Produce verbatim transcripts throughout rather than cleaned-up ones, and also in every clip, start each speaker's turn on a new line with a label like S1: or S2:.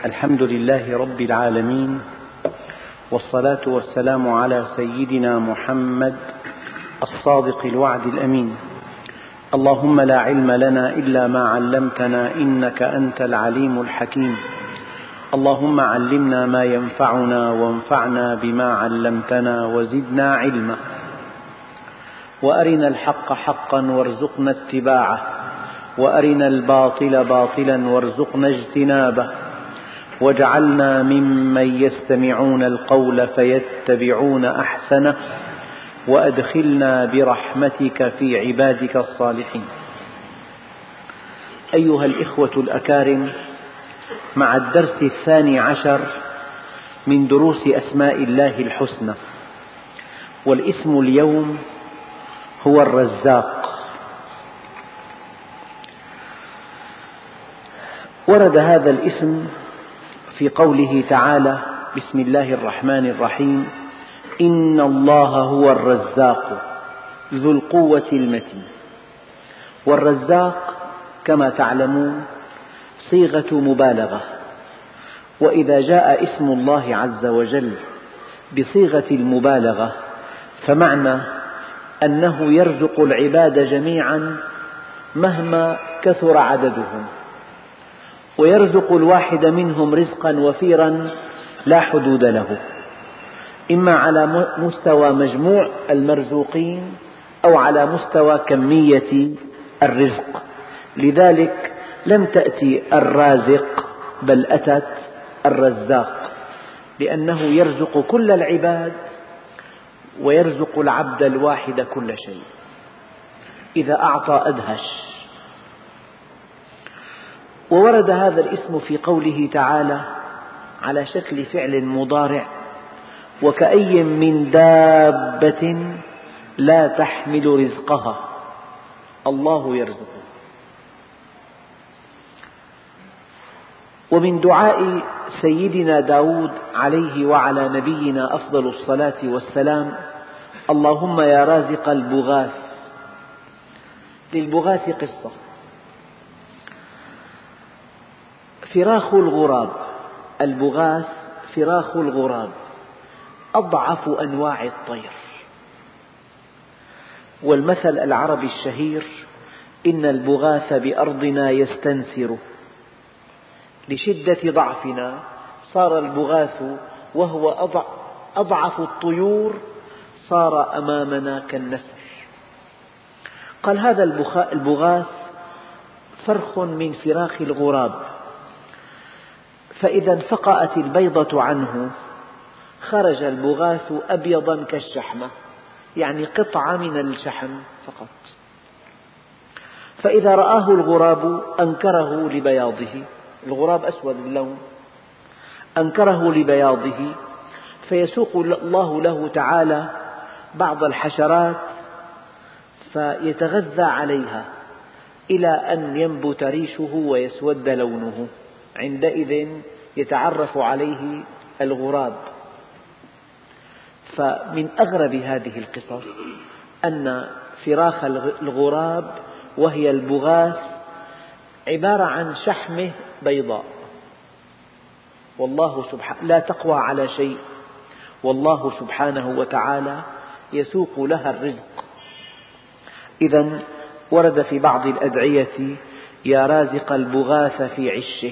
S1: الحمد لله رب العالمين، والصلاة والسلام على سيدنا محمد الصادق الوعد الأمين. اللهم لا علم لنا إلا ما علمتنا إنك أنت العليم الحكيم. اللهم علمنا ما ينفعنا وانفعنا بما علمتنا وزدنا علما، وأرنا الحق حقا وارزقنا اتباعه، وأرنا الباطل باطلا وارزقنا اجتنابه، واجعلنا ممن يستمعون القول فيتبعون أحسنه، وأدخلنا برحمتك في عبادك الصالحين. أيها الإخوة الأكارم، مع الدرس الثاني عشر من دروس أسماء الله الحسنى، والاسم اليوم هو الرزاق. ورد هذا الاسم في قوله تعالى: بسم الله الرحمن الرحيم، إن الله هو الرزاق ذو القوة المتين. والرزاق كما تعلمون صيغة مبالغة، وإذا جاء اسم الله عز وجل بصيغة المبالغة فمعنى أنه يرزق العباد جميعا مهما كثر عددهم، ويرزق الواحد منهم رزقا وفيرا لا حدود له، إما على مستوى مجموع المرزوقين أو على مستوى كمية الرزق. لذلك لم تأتي الرازق بل أتت الرزاق، لأنه يرزق كل العباد ويرزق العبد الواحد كل شيء. إذا أعطى أدهش. وورد هذا الاسم في قوله تعالى على شكل فعل مضارع: وكأي من دابة لا تحمل رزقها الله يرزقها. ومن دعاء سيدنا داود عليه وعلى نبينا أفضل الصلاة والسلام: اللهم يا رازق البغاث. للبغاث قصة: فراخ الغراب، البغاث فراخ الغراب أضعف أنواع الطير. والمثل العربي الشهير: إن البغاث بأرضنا يستنسر. لشدة ضعفنا صار البغاث وهو أضعف الطيور صار أمامنا كالنسر. قال هذا البغاث فرخ من فراخ الغراب، فإذا انفقأت البيضة عنه خرج البغاث أبيضا كالشحمة، يعني قطعة من الشحم فقط. فإذا رآه الغراب أنكره لبياضه، الغراب أسود اللون، أنكره لبياضه، فيسوق الله له تعالى بعض الحشرات فيتغذى عليها إلى أن ينبت ريشه ويسود لونه، عندئذ يتعرف عليه الغراب. فمن أغرب هذه القصص أن فراخ الغراب وهي البغاث عبارة عن شحمة بيضاء، والله سبحانه لا تقوى على شيء، والله سبحانه وتعالى يسوق لها الرزق. إذن ورد في بعض الأدعية: يا رازق البغاث في عشه.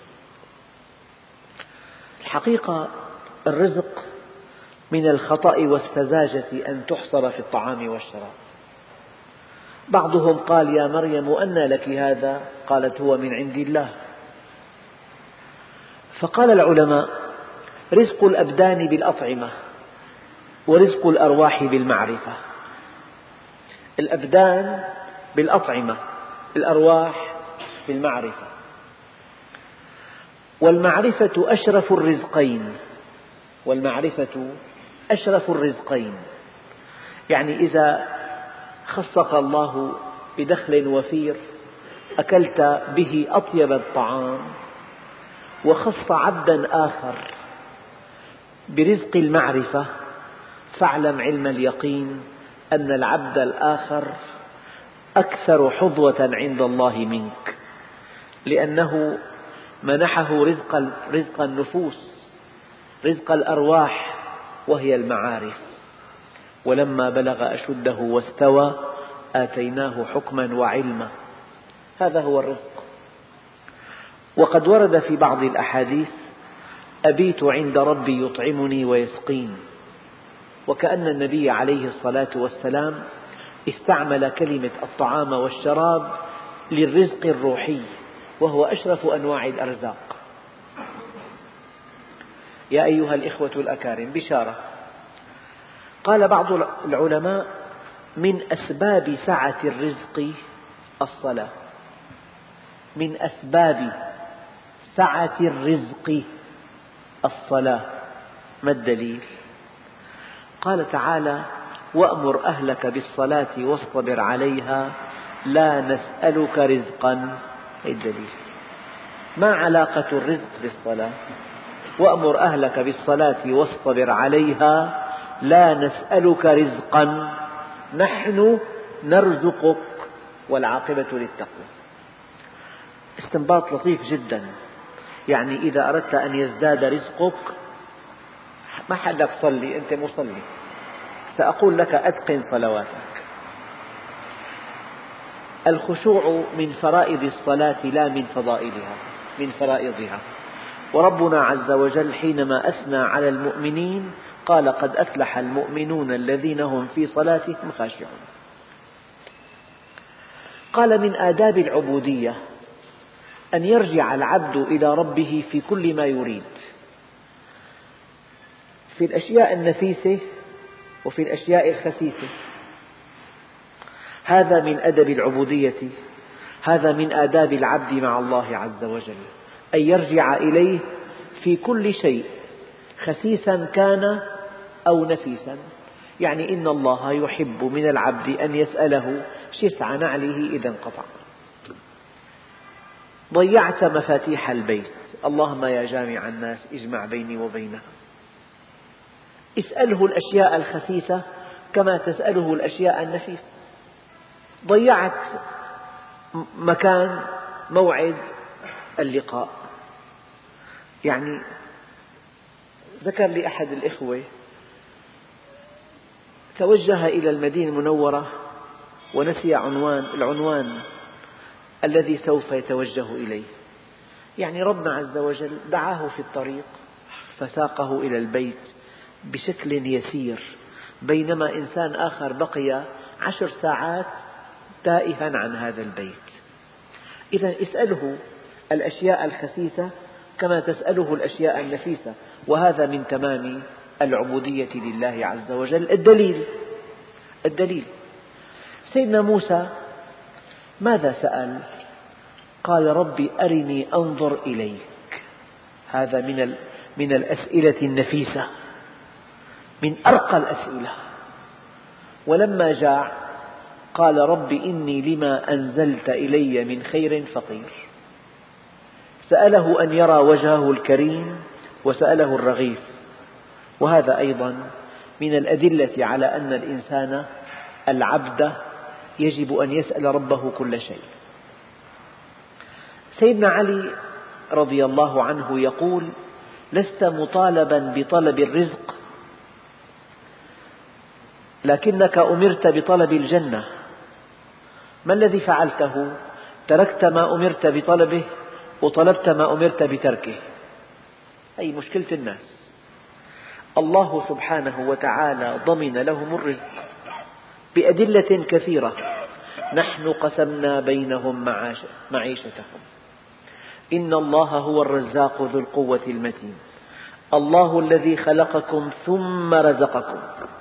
S1: الحقيقة الرزق من الخطأ والسذاجة أن تحصر في الطعام والشراب. بعضهم قال: يا مريم أنى لك هذا؟ قالت: هو من عند الله. فقال العلماء: رزق الأبدان بالأطعمة، ورزق الأرواح بالمعرفة. الأبدان بالأطعمة، الأرواح بالمعرفة. والمعرفة أشرف الرزقين، والمعرفة أشرف الرزقين. يعني إذا خصك الله بدخل وفير أكلت به أطيب الطعام، وخص عبدا آخر برزق المعرفة، فاعلم علم اليقين أن العبد الآخر أكثر حظوة عند الله منك، لأنه
S2: منحه رزق رزق النفوس، رزق الأرواح وهي المعارف. ولما بلغ أشده واستوى آتيناه حكما وعلما. هذا هو الرزق. وقد ورد في بعض الأحاديث: أبيت عند ربي يطعمني ويسقين. وكأن النبي عليه الصلاة والسلام استعمل كلمة الطعام والشراب للرزق الروحي، وهو أشرف أنواع الأرزاق. يا أيها الإخوة الأكارم، بشارة. قال بعض العلماء: من أسباب سعة الرزق الصلاة. من أسباب سعة الرزق الصلاة. ما الدليل؟ قال تعالى: وأمر أهلك بالصلاة واصطبر عليها لا نسألك رزقا. الدليل. ما علاقة الرزق بالصلاة؟ وأمر أهلك بالصلاة واصطبر عليها لا نسألك رزقا نحن نرزقك والعاقبة للتقوى. استنباط لطيف جدا. يعني إذا أردت أن يزداد رزقك ما حدك صلي، أنت مصلي، سأقول لك أتقن صلواتك. الخشوع من فرائض الصلاة لا من فضائلها، من فرائضها. وربنا عز وجل حينما أثنى على المؤمنين قال: قد أفلح المؤمنون الذين هم في صلاتهم خاشعون. قال: من آداب العبودية أن يرجع العبد إلى ربه في كل ما يريد، في الأشياء النفيسة وفي الأشياء الخسيسة. هذا من أدب العبودية، هذا من آداب العبد مع الله عز وجل، أن يرجع إليه في كل شيء، خسيسا كان أو نفيسا. يعني إن الله يحب من العبد أن يسأله شسع نعله إذا انقطع. ضيعت مفاتيح البيت، اللهم يا جامع الناس اجمع بيني وبينها. اسأله الأشياء الخسيسة كما تسأله الأشياء النفيسة. ضيعت مكان موعد اللقاء. يعني ذكر لي أحد الإخوة توجه إلى المدينة المنورة ونسي عنوان العنوان الذي سوف يتوجه إليه. يعني ربنا عز وجل دعاه في الطريق فساقه إلى البيت بشكل يسير، بينما إنسان آخر بقي عشر ساعات تائها عن هذا البيت. إذا اسأله الأشياء الخسيسة كما تسأله الأشياء النفيسة، وهذا من تمام العبودية لله عز وجل. الدليل الدليل سيدنا موسى ماذا سأل؟ قال: ربي أرني أنظر إليك. هذا من من الأسئلة النفيسة، من أرقى الأسئلة. ولما جاع قال: رب إني لما أنزلت إلي من خير فقير. سأله أن يرى وجهه الكريم وسأله الرغيف. وهذا أيضا من الأدلة على أن الإنسان العبد يجب أن يسأل ربه كل شيء. سيدنا علي رضي الله عنه يقول: لست مطالبا بطلب الرزق، لكنك أمرت بطلب الجنة. ما الذي فعلته؟ تركت ما أمرت بطلبه وطلبت ما أمرت بتركه. أي مشكلة الناس. الله سبحانه وتعالى ضمن لهم الرزق بأدلة كثيرة. نحن قسمنا بينهم معيشتهم. إن الله هو الرزاق ذو القوة المتين. الله الذي خلقكم ثم رزقكم.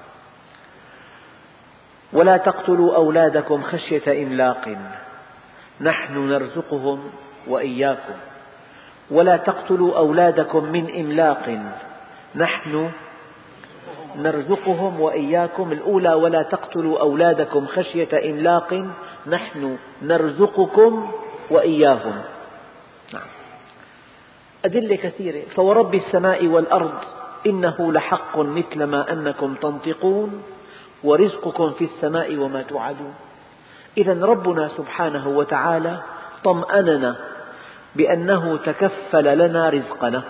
S2: ولا تقتلوا أولادكم خشية إملاق نحن نرزقهم وإياكم. ولا تقتلوا أولادكم من إملاق نحن نرزقهم وإياكم. الأولى: ولا تقتلوا أولادكم خشية إملاق نحن نرزقكم وإياهم. نعم. أدلة كثيرة. فورب السماء والأرض إنه لحق مثل ما أنكم تنطقون ورزقكم في السماء وما توعدون. إذا ربنا سبحانه وتعالى طمأننا بأنه تكفل لنا رزقنا،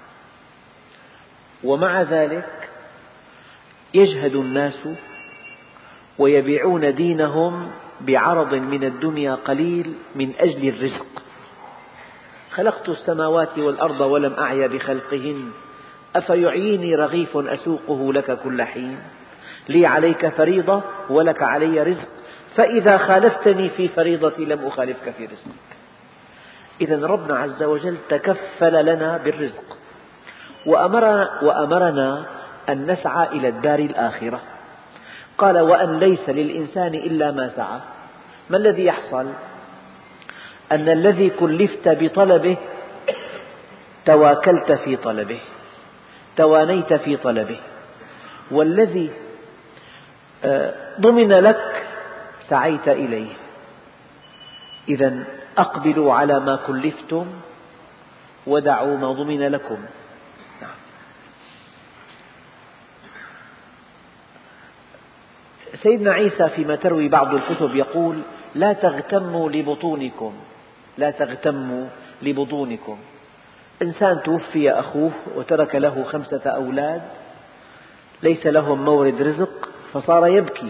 S2: ومع ذلك يجهد الناس ويبيعون دينهم بعرض من الدنيا قليل من أجل الرزق. خلقت السماوات والأرض ولم أعي بخلقهن أفيعيني رغيف أسوقه لك كل حين لي عليك فريضة ولك علي رزق فإذا خالفتني في فريضتي لم أخالفك في رزقك. إذن ربنا عز وجل تكفل لنا بالرزق وأمرنا, وأمرنا أن نسعى إلى الدار الآخرة. قال وأن ليس للإنسان إلا ما سعى. ما الذي يحصل؟ أن الذي كلفت بطلبه تواكلت في طلبه، توانيت في طلبه، والذي ضمن لك سعيت إليه. إذن أقبلوا على ما كلفتم ودعوا ما ضمن لكم. سيدنا عيسى فيما تروي بعض الكتب يقول لا تغتموا لبطونكم، لا تغتموا لبطونكم. إنسان توفي أخوه وترك له خمسة أولاد ليس لهم مورد رزق فصار يبكي،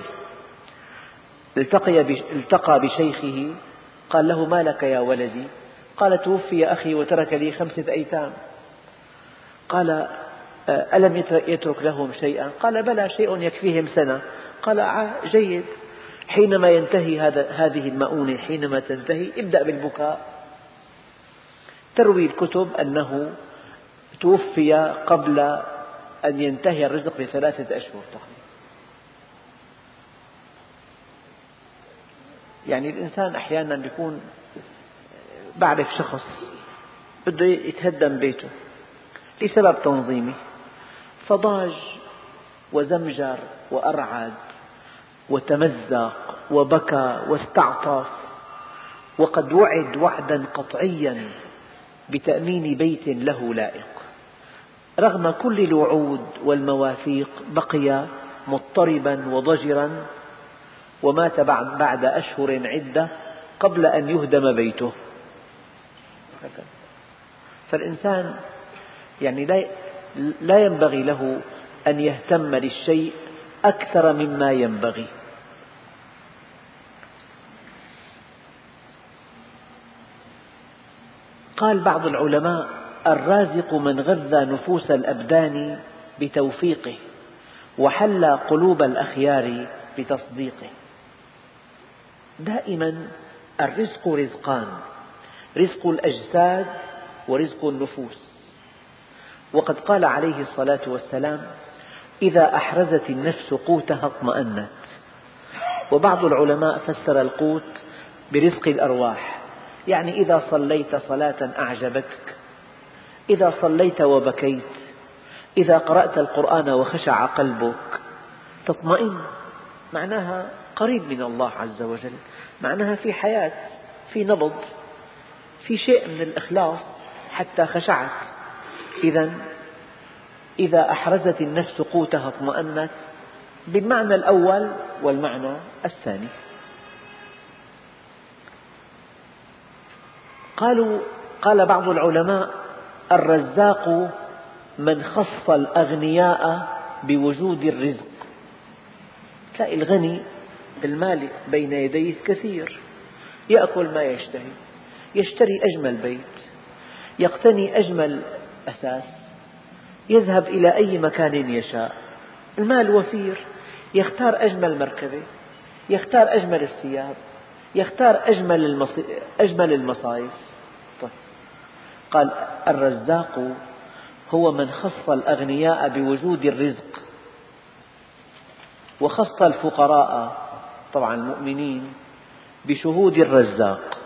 S2: التقى بشيخه قال له ما لك يا ولدي؟ قال توفي أخي وترك لي خمسة أيتام. قال ألم يترك لهم شيئا؟ قال بلى شيء يكفيهم سنة. قال جيد، حينما ينتهي هذه المؤونة حينما تنتهي ابدأ بالبكاء. تروي الكتب أنه توفي قبل أن ينتهي الرزق بثلاثة أشهر تقريبا. يعني الإنسان أحيانا يكون بعرف شخص بده يتهدم بيته لسبب تنظيمي فضاج وزمجر وأرعد وتمزق وبكى واستعطف، وقد وعد وعدا قطعيا بتأمين بيت له لائق. رغم كل الوعود والمواثيق بقي مضطربا وضجرا ومات بعد أشهر عدة قبل أن يهدم بيته. فالإنسان يعني لا ينبغي له أن يهتم للشيء أكثر مما ينبغي. قال بعض العلماء الرازق من غذى نفوس الأبدان بتوفيقه وحلى قلوب الأخيار بتصديقه. دائما الرزق رزقان، رزق الأجساد ورزق النفوس. وقد قال عليه الصلاة والسلام إذا أحرزت النفس قوتها اطمأنت. وبعض العلماء فسر القوت برزق الأرواح، يعني إذا صليت صلاة أعجبتك، إذا صليت وبكيت، إذا قرأت القرآن وخشع قلبك تطمئن، معناها قريب من الله عز وجل، معناها في حياة، في نبض، في شيء من الإخلاص حتى خشعت. إذا إذا أحرزت النفس قوتها اطمأنت بالمعنى الأول والمعنى الثاني. قالوا قال بعض العلماء الرزاق من خص الأغنياء بوجود الرزق. تلاقي الغني المال بين يديه كثير، يأكل ما يشتهي، يشتري أجمل بيت، يقتني أجمل أساس، يذهب إلى أي مكان يشاء، المال وفير، يختار أجمل مركبة، يختار أجمل الثياب، يختار أجمل أجمل المصايف. طيب. قال الرزاق هو من خص الأغنياء بوجود الرزق وخص الفقراء طبعا المؤمنين بشهود الرزاق.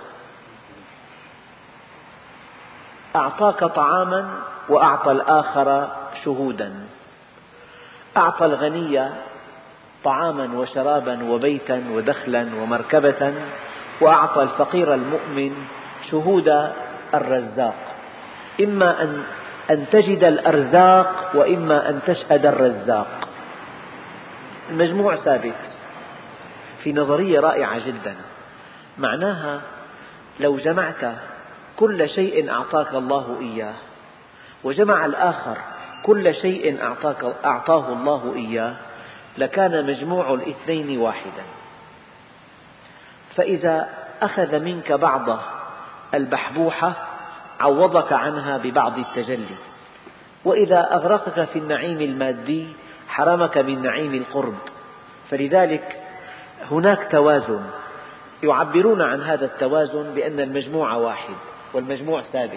S2: أعطاك طعاما وأعطى الآخر شهودا، أعطى الغني طعاما وشرابا وبيتا ودخلا ومركبة، وأعطى الفقير المؤمن شهود الرزاق، إما أن أن تجد الأرزاق وإما أن تشهد الرزاق. المجموع ثابت. في نظرية رائعة جدا، معناها لو جمعت كل شيء أعطاك الله إياه، وجمع الآخر كل شيء أعطاك أعطاه الله إياه، لكان مجموع الاثنين واحدا. فإذا أخذ منك بعض البحبوحة عوضك عنها ببعض التجلي، وإذا أغرقك في النعيم المادي حرمك من نعيم القرب. فلذلك هناك توازن، يعبرون عن هذا التوازن بأن المجموع واحد والمجموع ثابت.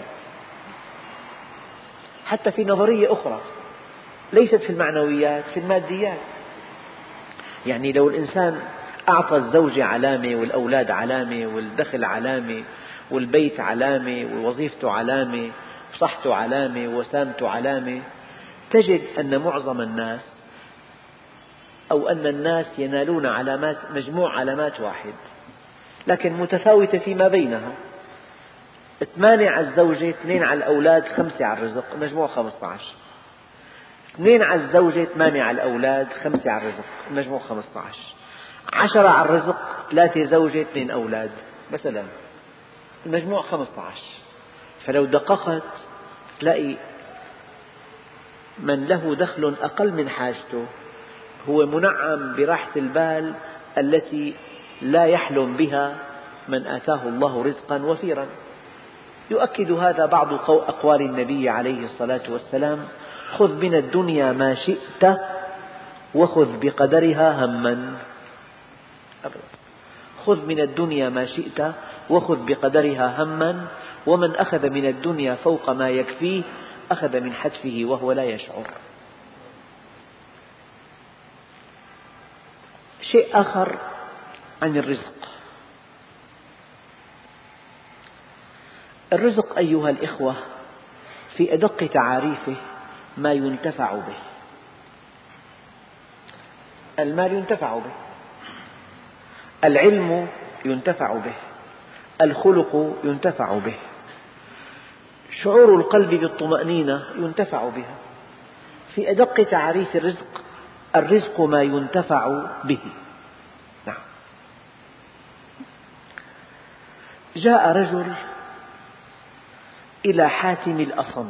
S2: حتى في نظرية أخرى ليست في المعنويات، في الماديات. يعني لو الإنسان أعطى الزوجة علامة والأولاد علامة والدخل علامة والبيت علامة ووظيفته علامة وصحته علامة وسامته علامة، تجد أن معظم الناس أو أن الناس ينالون علامات مجموع علامات واحد، لكن متفاوتة فيما بينها. ثمانية على الزوجة، اثنين على الأولاد، خمسة على الرزق، مجموع خمسة عشر. اثنين على الزوجة، ثمانية على الأولاد، خمسة على الرزق، مجموع خمسة عشر. عشرة على الرزق، ثلاثة زوجة، اثنين أولاد مثلا، المجموع خمسة عشر. فلو دققت تلاقي من له دخل أقل من حاجته هو منعم براحة البال التي لا يحلم بها من آتاه الله رزقا وفيرا. يؤكد هذا بعض أقوال النبي عليه الصلاة والسلام: خذ من الدنيا ما شئت وخذ بقدرها هما. خذ من الدنيا ما شئت وخذ بقدرها هما، ومن أخذ من الدنيا فوق ما يكفيه أخذ من حتفه وهو لا يشعر. شيء آخر عن الرزق. الرزق أيها الإخوة في أدق تعاريفه ما ينتفع به. المال ينتفع به، العلم ينتفع به، الخلق ينتفع به، شعور القلب بالطمأنينة ينتفع بها. في أدق تعريف الرزق، الرزق ما ينتفع به. نعم. جاء رجل إلى حاتم الأصم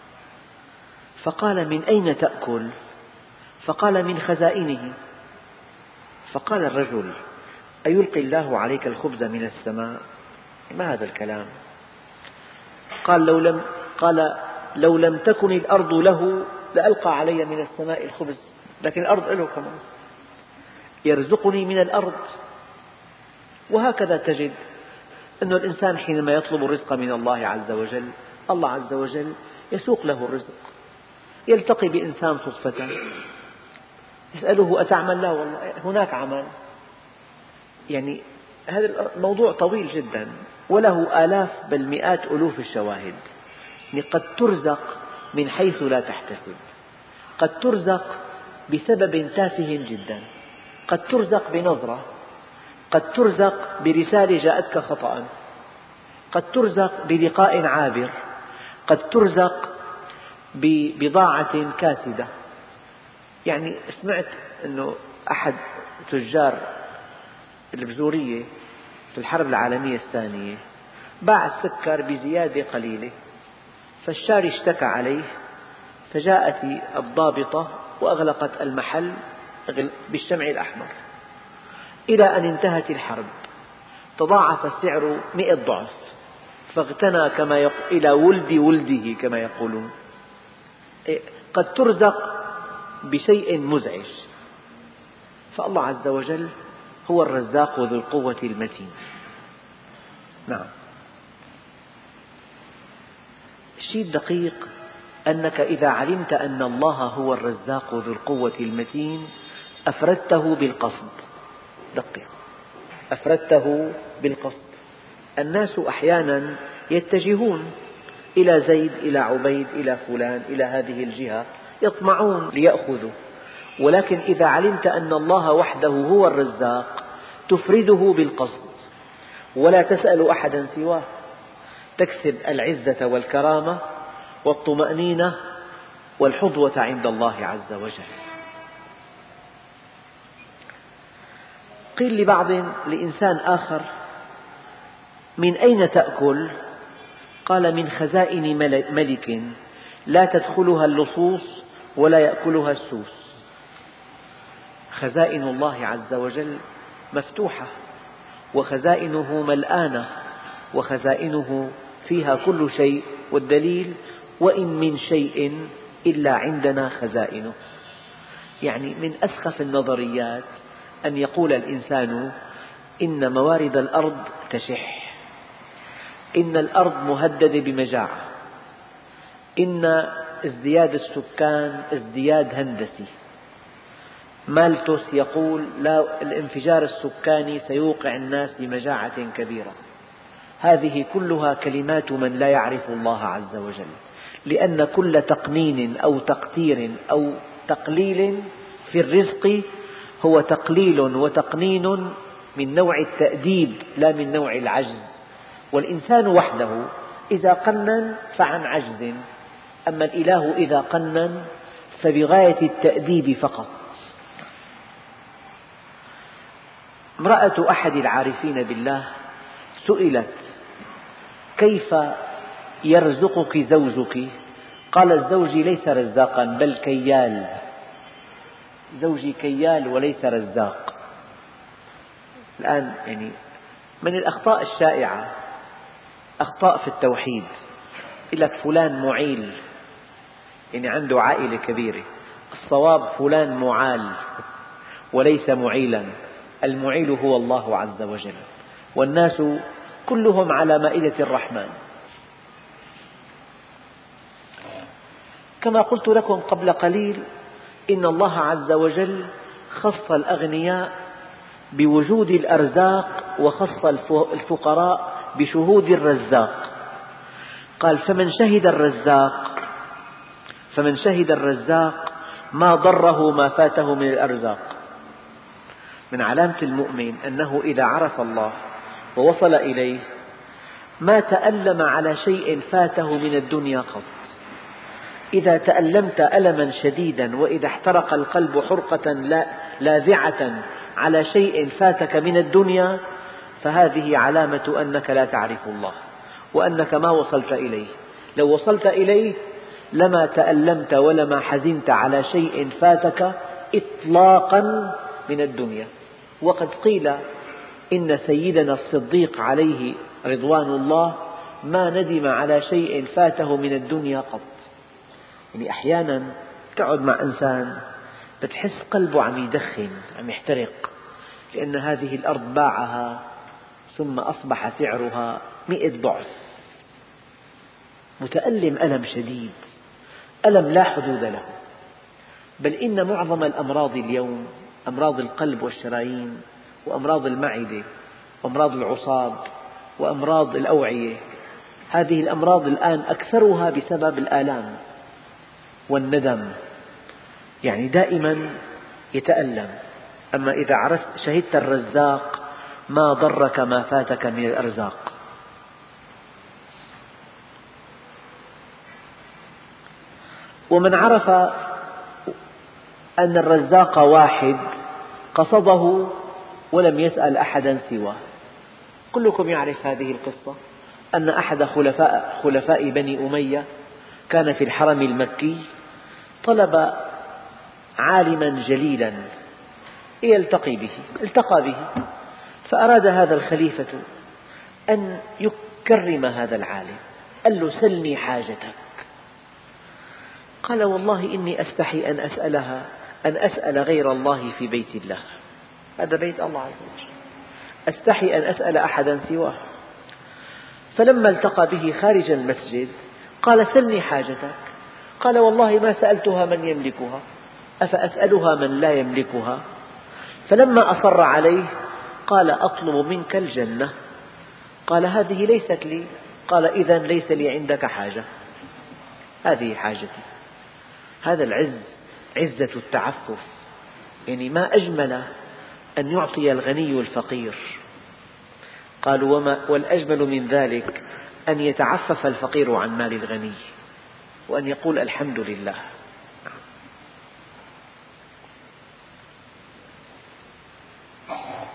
S2: فقال: من أين تأكل؟ فقال: من خزائنه. فقال الرجل: أيلقي الله عليك الخبز من السماء؟ ما هذا الكلام؟ قال: لو لم, قال لو لم تكن الأرض له لألقى علي من السماء الخبز، لكن الأرض له كمان، يرزقني من الأرض. وهكذا تجد أن الإنسان حينما يطلب الرزق من الله عز وجل، الله عز وجل يسوق له الرزق. يلتقي بإنسان صدفة يسأله: أتعمل؟ لا والله، هناك عمل. يعني هذا الموضوع طويل جدا وله آلاف بل مئات ألوف الشواهد. يعني قد ترزق من حيث لا تحتسب، قد ترزق بسبب تافه جدا، قد ترزق بنظرة، قد ترزق برسالة جاءتك خطأ، قد ترزق بلقاء عابر، قد ترزق ببضاعة كاسدة. يعني سمعت أنه أحد تجار البزورية في الحرب العالمية الثانية باع السكر بزيادة قليلة، فالشاري اشتكى عليه، فجاءت الضابطة وأغلقت المحل بالشمع الأحمر، إلى أن انتهت الحرب. تضاعف السعر مئة ضعف، فاغتنى كما يقول إلى ولد ولده كما يقولون. قد ترزق بشيء مزعج. فالله عز وجل هو الرزاق ذو القوة المتين. نعم. الشيء الدقيق أنك إذا علمت أن الله هو الرزاق ذو القوة المتين أفردته بالقصد. دقق، أفردته بالقصد. الناس أحيانا يتجهون إلى زيد، إلى عبيد، إلى فلان، إلى هذه الجهة، يطمعون ليأخذوا. ولكن إذا علمت أن الله وحده هو الرزاق تفرده بالقصد ولا تسأل أحدا سواه، تكسب العزة والكرامة والطمأنينة والحظوة عند الله عز وجل. قيل لبعض لإنسان آخر: من أين تأكل؟ قال من خزائن ملك لا تدخلها اللصوص ولا يأكلها السوس. خزائن الله عز وجل مفتوحة، وخزائنه ملآنة، وخزائنه فيها كل شيء، والدليل وإن من شيء إلا عندنا خزائنه. يعني من أسخف النظريات أن يقول الإنسان إن موارد الأرض تشح، إن الأرض مهددة بمجاعة، إن ازدياد السكان ازدياد هندسي. مالتوس يقول لا، الانفجار السكاني سيوقع الناس بمجاعة كبيرة. هذه كلها كلمات من لا يعرف الله عز وجل، لأن كل تقنين أو تقتير أو تقليل في الرزق هو تقليل وتقنين من نوع التأديب لا من نوع العجز. والإنسان وحده إذا قنن فعن عجز، أما الإله إذا قنن فبغاية التأديب فقط. امرأة أحد العارفين بالله سئلت كيف يرزقك زوجك؟ قالت زوجي ليس رزاقا بل كيال، زوجي كيال وليس رزاق. الآن يعني من الأخطاء الشائعة أخطاء في التوحيد، يقول لك فلان معيل، يعني عنده عائلة كبيرة. الصواب فلان معال وليس معيلا، المعيل هو الله عز وجل، والناس كلهم على مائدة الرحمن. كما قلت لكم قبل قليل إن الله عز وجل خص الأغنياء بوجود الأرزاق وخص الفقراء بشهود الرزاق. قال فمن شهد الرزاق فمن شهد الرزاق ما ضره ما فاته من الأرزاق. من علامة المؤمن أنه إذا عرف الله ووصل إليه ما تألم على شيء فاته من الدنيا قط. إذا تألمت ألما شديدا وإذا احترق القلب حرقة لاذعة على شيء فاتك من الدنيا فهذه علامة أنك لا تعرف الله وأنك ما وصلت إليه. لو وصلت إليه لما تألمت ولما حزنت على شيء فاتك إطلاقا من الدنيا. وقد قيل إن سيدنا الصديق عليه رضوان الله ما ندم على شيء فاته من الدنيا قط. يعني أحيانا تقعد مع إنسان بتحس قلبه عم يدخن عم يحترق، لأن هذه الأرض باعها ثم أصبح سعرها مئة ضعف، متألم ألم شديد، ألم لا حدود له. بل إن معظم الأمراض اليوم أمراض القلب والشرايين وأمراض المعدة وأمراض العصاب وأمراض الأوعية، هذه الأمراض الآن أكثرها بسبب الآلام والندم، يعني دائما يتألم. أما إذا عرفت شهدت الرزاق ما ضرك ما فاتك من الأرزاق. ومن عرف أن الرزاق واحد قصده ولم يسأل أحدا سواه. كلكم يعرف هذه القصة، أن أحد خلفاء, خلفاء بني أمية كان في الحرم المكي، طلب عالما جليلا يلتقي به، التقى به، فأراد هذا الخليفة أن يكرم هذا العالم، قال له سلني حاجتك. قال والله إني أستحي أن أسألها أن أسأل غير الله في بيت الله، هذا بيت الله عز وجل، أستحي أن أسأل أحدا سواه. فلما التقى به خارج المسجد قال سلني حاجتك. قال والله ما سألتها من يملكها، أفأسألها من لا يملكها؟ فلما أصر عليه قال أطلب منك الجنة. قال هذه ليست لي. قال إذن ليس لي عندك حاجة، هذه حاجتي. هذا العز عزة التعفف، يعني ما أجمل أن يعطي الغني الفقير. قالوا وما والأجمل من ذلك أن يتعفف الفقير عن مال الغني وأن يقول الحمد لله.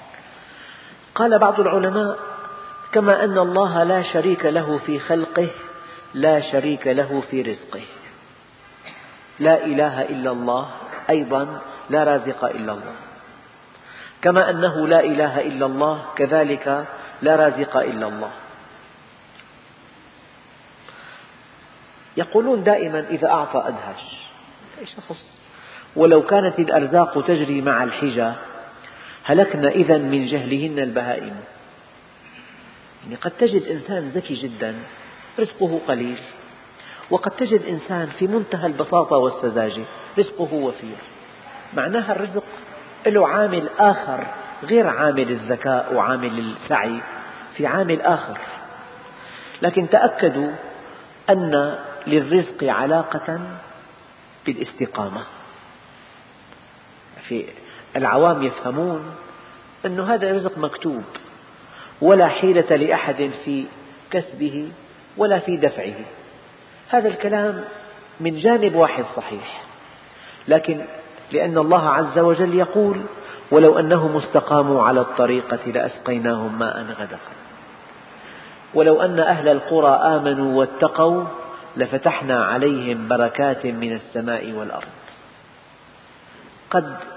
S2: قال بعض العلماء كما أن الله لا شريك له في خلقه لا شريك له في رزقه. لا إله إلا الله أيضا لا رازق إلا الله، كما أنه لا إله إلا الله كذلك لا رازق إلا الله. يقولون دائما إذا أعطى أدهش أي شخص، ولو كانت الأرزاق تجري مع الحجى هلكنا إذا من جهلهن البهائم. يعني قد تجد إنسان ذكي جدا رزقه قليل، وقد تجد إنسان في منتهى البساطة والسذاجة رزقه وفير. معناها الرزق له عامل آخر غير عامل الذكاء وعامل السعي، في عامل آخر. لكن تأكدوا أن للرزق علاقة بالاستقامة. في العوام يفهمون أن هذا الرزق مكتوب، ولا حيلة لأحد في كسبه ولا في دفعه. هذا الكلام من جانب واحد صحيح، لكن لأن الله عز وجل يقول: ولو أنهم استقاموا على الطريقة لأسقيناهم ماء غدقا، ولو أن أهل القرى آمنوا واتقوا لفتحنا عليهم بركات من السماء والأرض. قد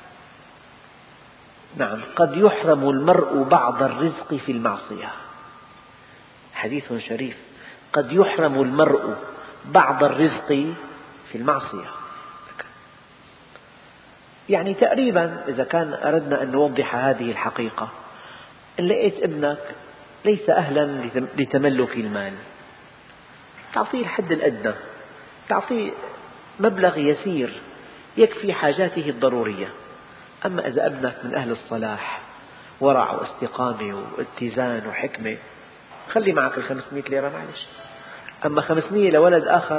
S2: نعم قد يحرم المرء بعض الرزق في المعصية. حديث شريف: قد يحرم المرء بعض الرزق في المعصية. يعني تقريبا إذا كان أردنا أن نوضح هذه الحقيقة، إن لقيت ابنك ليس أهلا لتملك المال، تعطيه الحد الأدنى، تعطيه مبلغ يسير يكفي حاجاته الضرورية. أما إذا ابنك من أهل الصلاح ورع واستقامة واتزان وحكمة، خلي معك الخمسمائة ليرة معلش. أما خمسمائة لولد آخر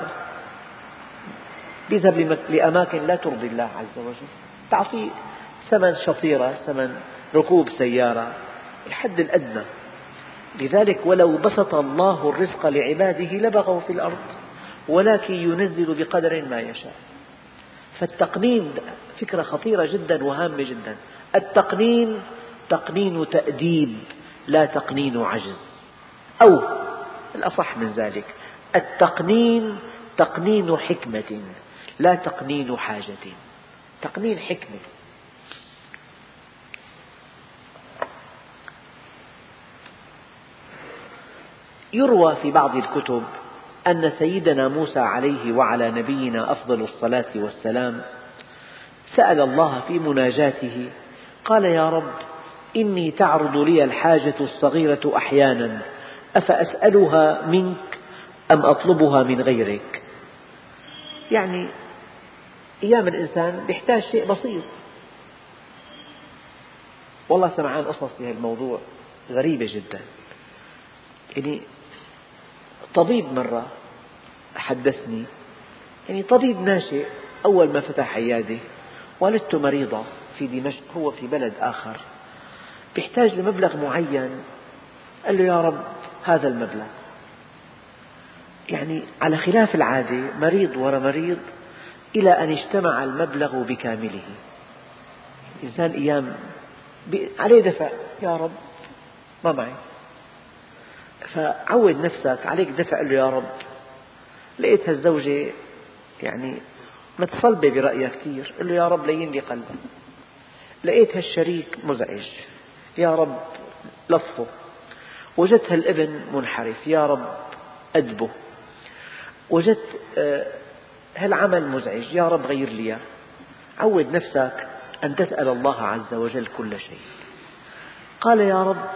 S2: يذهب لأماكن لا ترضي الله عز وجل، تعطيه ثمن شطيرة، ثمن ركوب سيارة، الحد الأدنى. لذلك ولو بسط الله الرزق لعباده لبغوا في الأرض، ولكن ينزل بقدر ما يشاء. فالتقنين فكرة خطيرة جدا وهامة جدا. التقنين تقنين تأديب لا تقنين عجز، أو الأصح من ذلك التقنين تقنين حكمة لا تقنين حاجة. تقنين حكمة. يروى في بعض الكتب أن سيدنا موسى عليه وعلى نبينا أفضل الصلاة والسلام سأل الله في مناجاته، قال: يا رب، إني تعرض لي الحاجة الصغيرة أحيانا، أفأسألها منك أم أطلبها من غيرك؟ يعني أيام الإنسان يحتاج شيء بسيط. والله سمعان قصص في هذا الموضوع غريبة جدا. يعني طبيب مرة حدثني، يعني طبيب ناشئ أول ما فتح عيادة، والدته مريضة في دمشق، هو في بلد آخر، يحتاج لمبلغ معين. قال له: يا رب، هذا المبلغ. يعني على خلاف العادة، مريض وراء مريض، إلى أن اجتمع المبلغ بكامله. الإنسان أيام عليه دفع: يا رب ما معي. فعود نفسك عليك دفع له: يا رب. لقيت هالزوجة يعني متصلبة برأيها كثير، قل له: يا رب لين لي قلبي. لقيت هالشريك مزعج، يا رب لطفه. وجدت هالابن منحرف، يا رب أدبه. وجدت هالعمل مزعج، يا رب غير لي. عود نفسك أن تسأل الله عز وجل كل شيء. قال: يا رب،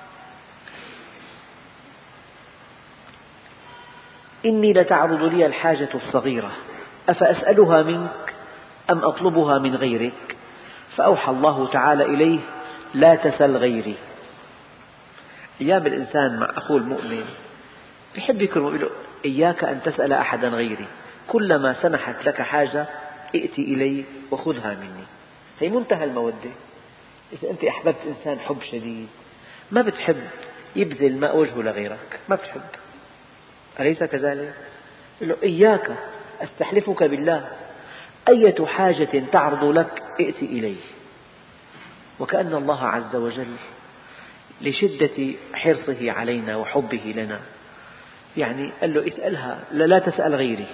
S2: إني لتعرض لي الحاجة الصغيرة، أفأسألها منك أم أطلبها من غيرك؟ فأوحى الله تعالى إليه: لا تسل غيري. أيام الإنسان مع أخوه المؤمن يحب يكرمه، يقول له: إياك أن تسأل أحدا غيري، كلما سنحت لك حاجة ائتي إلي وخذها مني. هي منتهى المودة. إذا أنت أحببت إنسان حب شديد، ما بتحب يبذل ماء وجهه لغيرك، ما بتحب، أليس كذلك؟ يقول له: إياك، أستحلفك بالله، أية حاجة تعرض لك ائت إليه. وكأن الله عز وجل لشدة حرصه علينا وحبه لنا يعني قال له اسألها لا, لا تسأل غيري.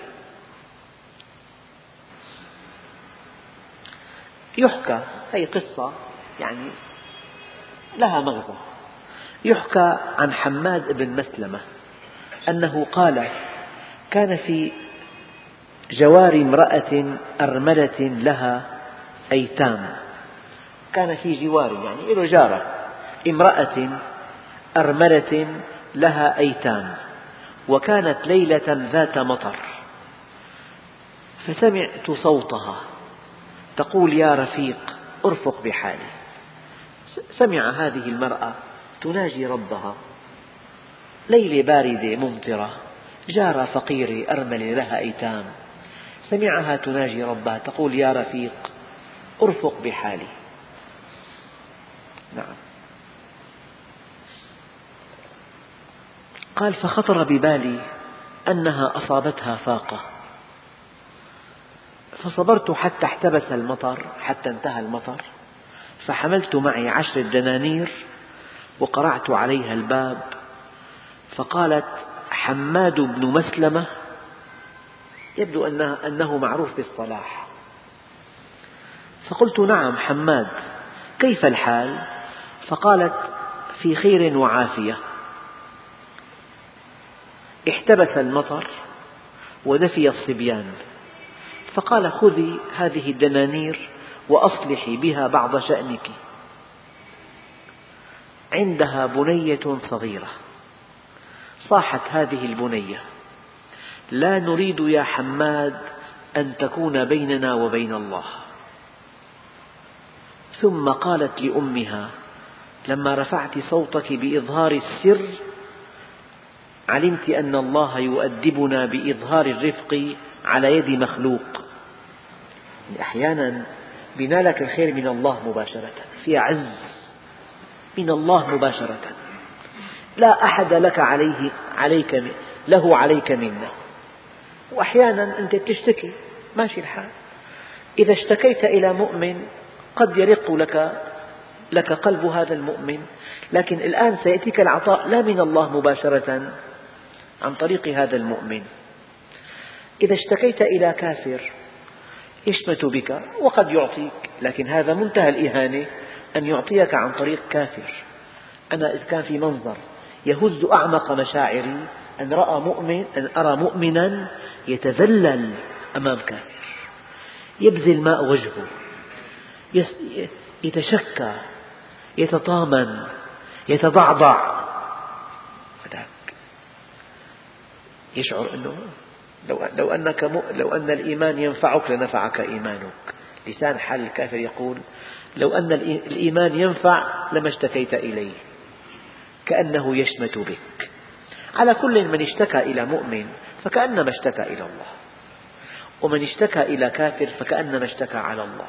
S2: يحكى هي قصة يعني لها مغزى. يحكى عن حماد بن مسلمة أنه قال: كان في جوار امرأة أرملة لها أيتام. كان في جوار يعني له جارة امرأة أرملة لها أيتام، وكانت ليلة ذات مطر، فسمعت صوتها تقول: يا رفيق أرفق بحالي. سمع هذه المرأة تناجي ربها، ليلة باردة ممطرة، جارة فقيرة أرملة لها أيتام، سمعها تناجي ربها تقول: يا رفيق أرفق بحالي. نعم. قال: فخطر ببالي أنها أصابتها فاقة، فصبرت حتى احتبس المطر، حتى انتهى المطر، فحملت معي عشرة دنانير وقرعت عليها الباب، فقالت: حماد بن مسلمة. يبدو أنه معروف بالصلاح. فقلت: نعم حماد، كيف الحال؟ فقالت: في خير وعافية، احتبس المطر ودفي الصبيان. فقال: خذي هذه الدنانير وأصلحي بها بعض شأنك. عندها بنية صغيرة. صاحت هذه البنية: لا نريد يا حماد أن تكون بيننا وبين الله. ثم قالت لأمها: لما رفعت صوتك بإظهار السر علمت أن الله يؤدبنا بإظهار الرفق على يد مخلوق. أحيانا بينالك الخير من الله مباشرة، في عز من الله مباشرة، لا أحد لك عليه عليك له عليك منه. وأحيانا أنت تشتكي ماشي الحال، إذا اشتكيت إلى مؤمن قد يرق لك لك قلب هذا المؤمن، لكن الآن سيأتيك العطاء لا من الله مباشرة، عن طريق هذا المؤمن. إذا اشتكيت إلى كافر يشمت بك وقد يعطيك، لكن هذا منتهى الإهانة أن يعطيك عن طريق كافر. أنا إذا كان في منظر يهز أعمق مشاعري أن رأى مؤمن أن أرى مؤمنا يتذلل أمام كافر، يبذل ماء وجهه، يتشكى، يتطامن، يتضعضع، يشعر أنه لو لو أنك لو أن الإيمان ينفعك لنفعك إيمانك. لسان حال الكافر يقول: لو أن الإيمان ينفع لما اشتكيت إليه، كأنه يشمت بك. على كل، من اشتكى إلى مؤمن فكأنما اشتكى إلى الله، ومن اشتكى إلى كافر فكأنما اشتكى على الله.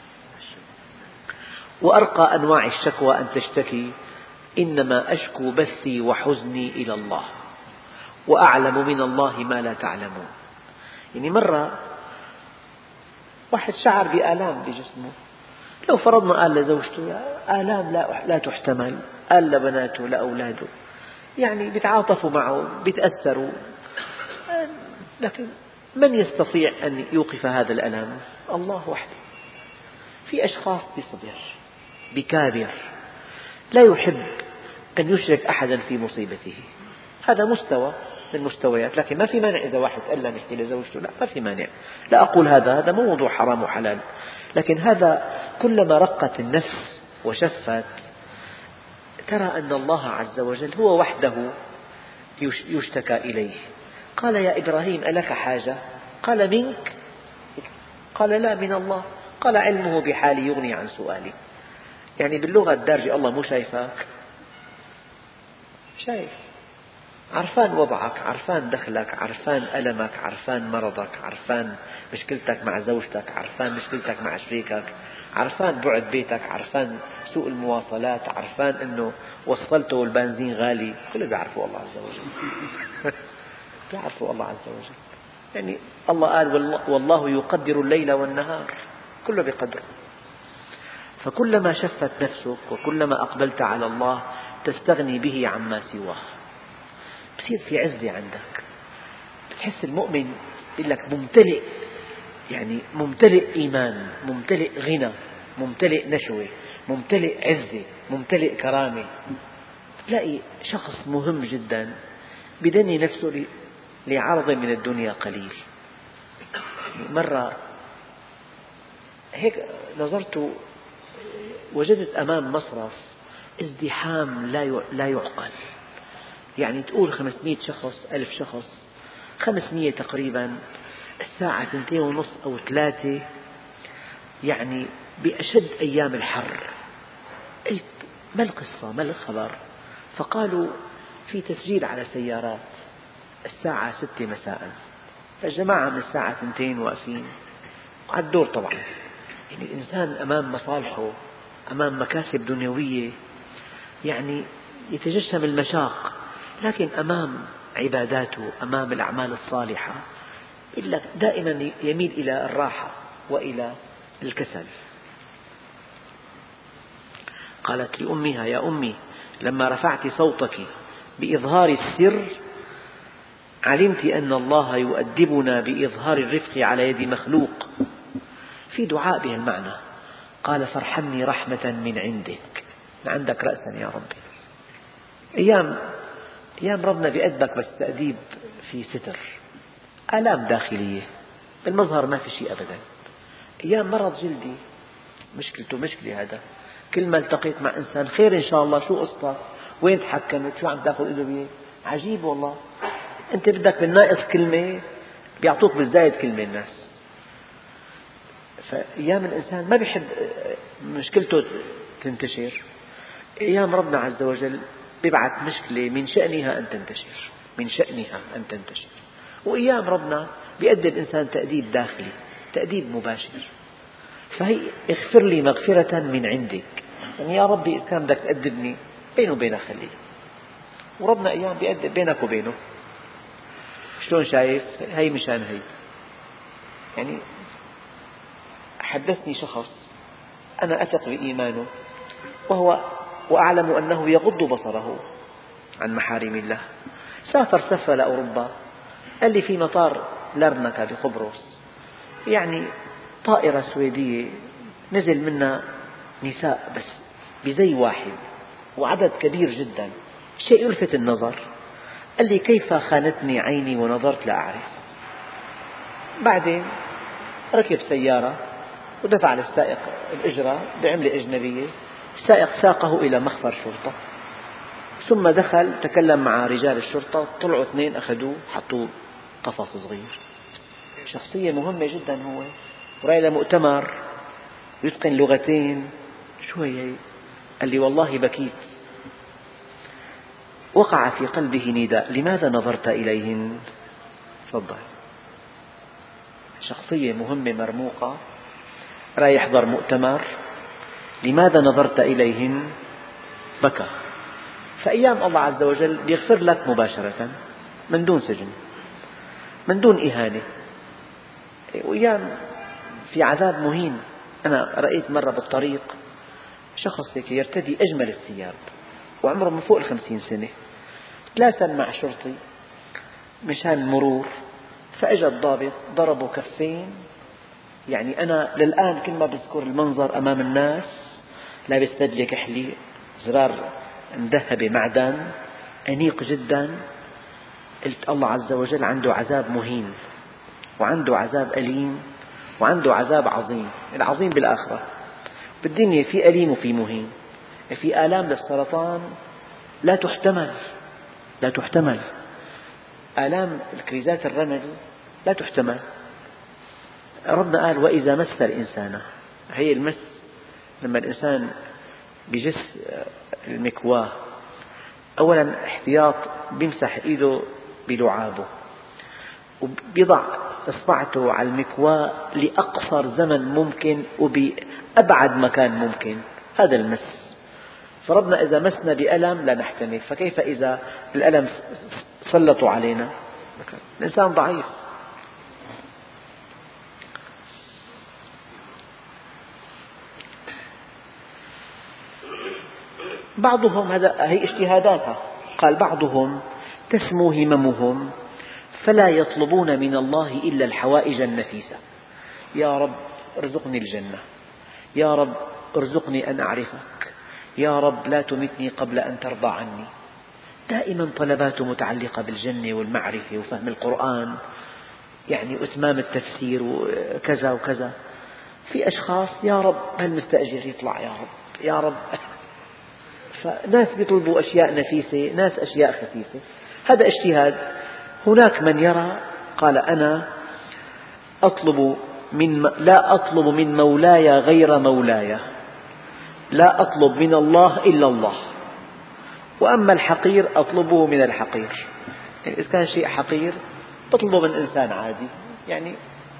S2: وأرقى أنواع الشكوى أن تشتكي: إنما أشكو بثي وحزني إلى الله وأعلم من الله ما لا تعلمون. يعني مرة واحد شعر بآلام بجسمه، لو فرضنا قال لزوجته: آلام لا, لا تحتمل، قال لبناته لأولاده، يعني بيتعاطفوا معه بيتأثروا، لكن من يستطيع أن يوقف هذا الألم؟ الله وحده. في أشخاص بصبر بكابر لا يحب أن يشرك أحدا في مصيبته، هذا مستوى من المستويات. لكن ما في مانع إذا واحد قال له نحكي لزوجته، لا ما في مانع، لا أقول هذا هذا مو موضوع حرام وحلال، لكن هذا كلما رقت النفس وشفت ترى أن الله عز وجل هو وحده يشتكى إليه. قال: يا إبراهيم ألك حاجة؟ قال: منك؟ قال: لا، من الله. قال: علمه بحالي يغني عن سؤالي. يعني باللغة الدارجة الله مو شايفك؟ شايف، عرفان وضعك، عرفان دخلك، عرفان ألمك، عرفان مرضك، عرفان مشكلتك مع زوجتك، عرفان مشكلتك مع شريكك، عرفان بعد بيتك، عرفان سوء المواصلات، عرفان أنه وصلته والبنزين غالي، كله بيعرفه الله عز وجل. بيعرفه الله عز وجل. يعني الله قال: والله يقدر الليل والنهار، كله بقدره. فكلما شفت نفسك وكلما أقبلت على الله تستغني به عما سواه. بصير في عزة عندك، بتحس المؤمن يقول لك ممتلئ، يعني ممتلئ إيمان، ممتلئ غنى، ممتلئ نشوة، ممتلئ عزة، ممتلئ كرامة. تلاقي شخص مهم جدا بدني نفسه لعرض من الدنيا قليل. مرة هيك نظرت وجدت أمام مصرف ازدحام لا يعقل، يعني تقول خمسمئة شخص، ألف شخص، خمسمئة تقريبا، الساعة اثنتين ونص أو ثلاثة، يعني بأشد أيام الحر. قلت ما القصة، ما الخبر؟ فقالوا في تسجيل على سيارات الساعة ستة مساء، فالجماعة من الساعة اثنتين واقفين على الدور. طبعا يعني الإنسان أمام مصالحه، أمام مكاسب دنيوية، يعني يتجشم المشاق، لكن أمام عباداته، أمام الأعمال الصالحة، إلا دائما يميل إلى الراحة وإلى الكسل. قالت لأمها: يا أمي، لما رفعت صوتك بإظهار السر علمت أن الله يؤدبنا بإظهار الرفق على يد مخلوق. في دعاء به المعنى. قال: فارحمني رحمة من عندك، من عندك رأسا يا ربي. أيام أيام ربنا بيأدبك، بس تأديب في ستر، آلام داخلية، بالمظهر ما في شيء أبدا. أيام مرض جلدي مشكلته مشكلة، هذا كل ما التقيت مع إنسان: خير إن شاء الله، شو قصتك، وين تحكمت، شو عم تأخذ أدوية. عجيب والله، أنت بدك بالناقص كلمة بيعطوك بالزايد كلمة الناس. فأيام الإنسان ما بيحب مشكلته تنتشر، أيام ربنا عز وجل بيبعث مشكلة من شأنها أن تنتشر، من شأنها أن تنتشر. وأيام ربنا بيأدب الإنسان تأديب داخلي، تأديب مباشر. فهي: اغفر لي مغفرة من عندك، يعني يا ربي إذا كان بدك تأدبني بينه وبينك خليه. وربنا أيام بيأدب بينك وبينه. شلون شايف؟ هي مشان هي. يعني حدثني شخص أنا أثق بإيمانه، وهو وأعلم أنه يغض بصره عن محارم الله. سافر سفر لأوروبا، قال لي في مطار لارنكا بقبرص، يعني طائرة سويدية نزل منها نساء بس بزي واحد وعدد كبير جدا، شيء يلفت النظر. قال لي: كيف خانتني عيني ونظرت لا أعرف. بعدين ركب سيارة ودفع للسائق الأجرة بعملة أجنبية، السائق ساقه إلى مخفر شرطة، ثم دخل تكلم مع رجال الشرطة، طلعوا اثنين أخذوه حطوه قفص صغير. شخصية مهمة جدا هو، ورايح لمؤتمر يتقن لغتين. شو هي؟ قال لي: والله بكيت، وقع في قلبه نداء: لماذا نظرت إليهن؟ تفضل. شخصية مهمة مرموقة رايح يحضر مؤتمر، لماذا نظرت إليهن؟ بكى. فأيام الله عز وجل يغفر لك مباشرة من دون سجن، من دون إهانة. وأيام في عذاب مهين. أنا رأيت مرة بالطريق شخص هيك يرتدي أجمل الثياب وعمره من فوق الخمسين سنة، تلاسن مع شرطي مشان المرور، فأجى الضابط ضربه كفين. يعني أنا للآن كل ما بذكر المنظر أمام الناس، لابس بدلة كحلي، زرار مذهبة معدن، أنيق جدا. قلت الله عز وجل عنده عذاب مهين، وعنده عذاب أليم، وعنده عذاب عظيم. العظيم بالآخرة، بالدنيا في أليم وفي مهين. في آلام للسرطان لا تحتمل، لا تحتمل. آلام الكريزات الرمل لا تحتمل. ربنا قال: وإذا مس الإنسان، هي المس لما الإنسان بجس المكواه، أولا احتياط بيمسح إيده بلعابه، وبيضع إصبعته على المكواه لأقصر زمن ممكن وبأبعد مكان ممكن. هذا المس. فربنا إذا مسنا بألم لا نحتمل، فكيف إذا الألم سلطوا علينا؟ الإنسان ضعيف. بعضهم، هذا هي اجتهاداتها، قال بعضهم تسمو هممهم فلا يطلبون من الله إلا الحوائج النفيسة. يا رب ارزقني الجنة، يا رب ارزقني أن أعرفك، يا رب لا تمتني قبل أن ترضى عني. دائما طلباته متعلقة بالجنة والمعرفة وفهم القرآن، يعني إتمام التفسير وكذا وكذا. في أشخاص يا رب هالمستأجر يطلع، يا رب يا رب. فناس يطلبوا أشياء نفيسة، ناس أشياء خفيفة، هذا اجتهاد. هناك من يرى قال أنا أطلب من لا أطلب من مولاي غير مولاي، لا أطلب من الله إلا الله، وأما الحقير أطلبه من الحقير. يعني إذا كان شيء حقير تطلبه من إنسان عادي. يعني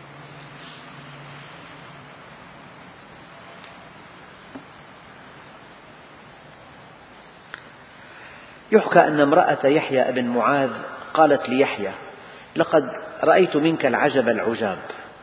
S2: يحكى أن امرأة يحيى بن معاذ قالت ليحيى: لقد رأيت منك العجب العجاب،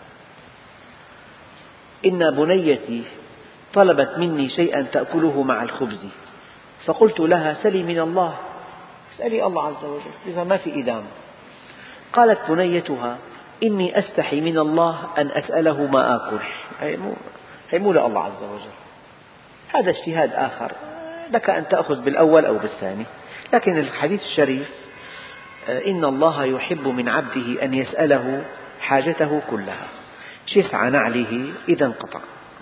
S2: إن بنيتي طلبت مني شيئا تأكله مع الخبز، فقلت لها: سلي من الله، اسألي الله عز وجل، إذا ما في إدام. قالت بنيتها: إني أستحي من الله أن أسأله ما آكل. هي مو لله عز وجل، هذا اجتهاد آخر، لك أن تأخذ بالأول أو بالثاني. لكن الحديث الشريف: إن الله يحب من عبده أن يسأله حاجته كلها، شسع نعله إذا انقطع.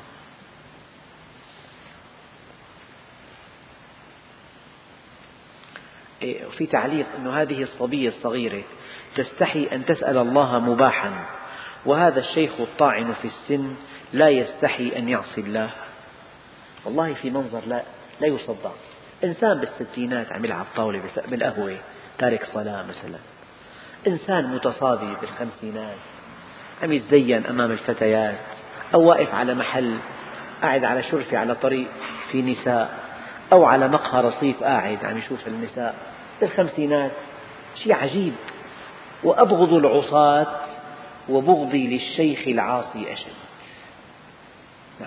S2: في تعليق أن هذه الصبية الصغيرة تستحي أن تسأل الله مباحا، وهذا الشيخ الطاعن في السن لا يستحي أن يعصي الله. والله في منظر لا, لا يصدق. إنسان بالستينات عم يلعب طاولة بالقهوة تارك صلاة مثلا، إنسان متصابي بالخمسينات عم يتزين أمام الفتيات، أو واقف على محل قاعد على شرفة على طريق في نساء، أو على مقهى رصيف قاعد عم يشوف النساء بالخمسينات. شيء عجيب. وأبغض العصاة وبغضي للشيخ العاصي أشد. نعم.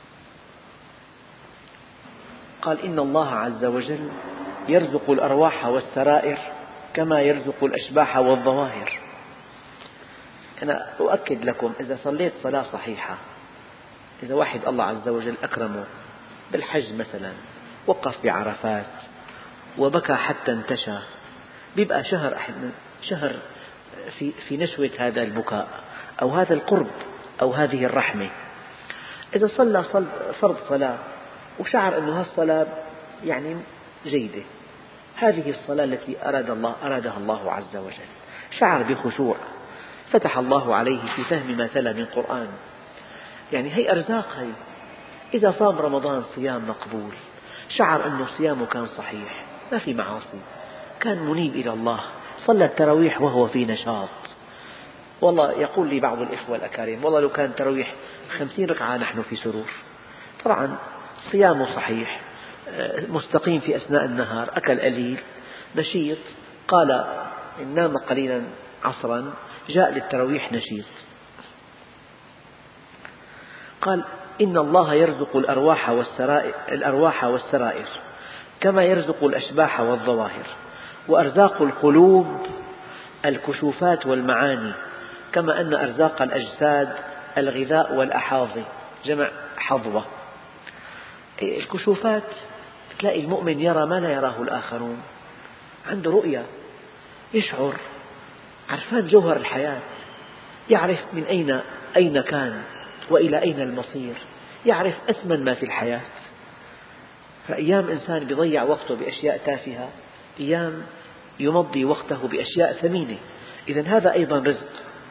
S2: قال: إن الله عز وجل يرزق الأرواح والسرائر كما يرزق الأشباح والظواهر. أنا أؤكد لكم، إذا صليت صلاة صحيحة، إذا واحد الله عز وجل أكرمه بالحج مثلا، وقف بعرفات وبكى حتى انتشى، بيبقى شهر شهر في في نشوة هذا البكاء أو هذا القرب أو هذه الرحمة. إذا صلى فرض صلاة وشعر أن هالصلاة يعني جيدة، هذه الصلاة التي أراد الله أرادها الله عز وجل، شعر بخشوع، فتح الله عليه في فهم ما تلا من قرآن. يعني هي أرزاق. هي إذا صام رمضان صيام مقبول، شعر أن صيامه كان صحيح، ما في معاصي، كان منيب إلى الله، صلى التراويح وهو في نشاط. والله يقول لي بعض الإخوة الأكارم: والله لو كان تراويح خمسين ركعة نحن في سرور. طبعا صيامه صحيح، مستقيم في أثناء النهار، أكل قليل، نشيط. قال إن نام قليلا عصرا، جاء للتراويح نشيط. قال: إن الله يرزق الأرواح والسرائر, الأرواح والسرائر كما يرزق الأشباح والظواهر، وأرزاق القلوب الكشوفات والمعاني، كما أن أرزاق الأجساد الغذاء والأحاظي، جمع حظوة. الكشوفات تلاقي المؤمن يرى ما لا يراه الآخرون، عنده رؤية، يشعر، عرفان جوهر الحياة، يعرف من أين أين كان وإلى أين المصير، يعرف أثمن ما في الحياة. فأيام إنسان يضيع وقته بأشياء تافهة، أيام يمضي وقته بأشياء ثمينة. إذن هذا أيضا رزق.